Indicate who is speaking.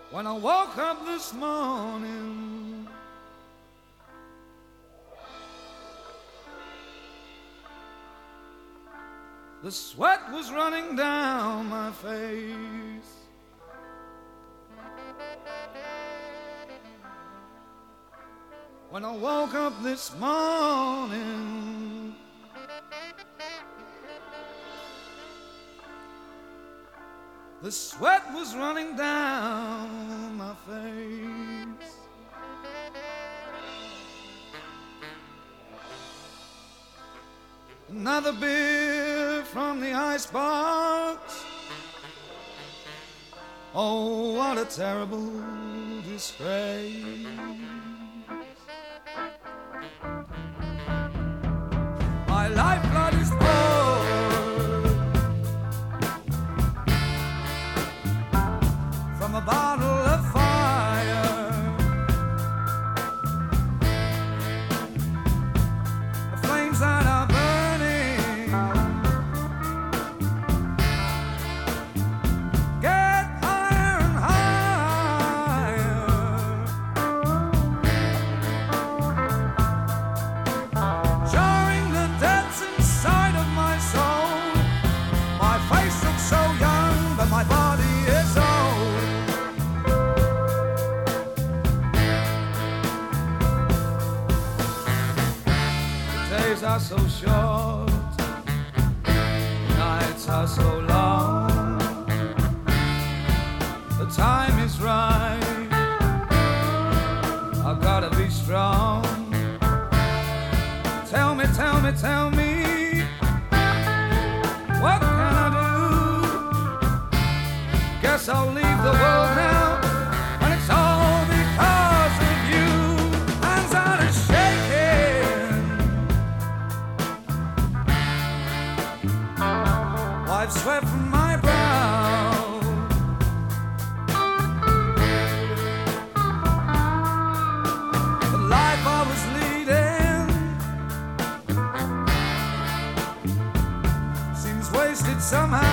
Speaker 1: When I woke up this morning, the sweat was running down my face. When I woke up this morning, the sweat was running down my face. Another beer from the icebox. Oh, what a terrible disgrace. My lifeblood is poured from a bottle of fire. The flames that are burning get higher and higher. Jarring the depths inside of my soul. My face looks so young, but my body is old. Days are so short, nights are so long. The time is right, I've gotta be strong. Tell me, tell me, tell me, what can I do? Guess I'll leave the world now, and it's all because of you. Hands out and shaking, wipe sweat from my brow. The life I was leading seems wasted somehow.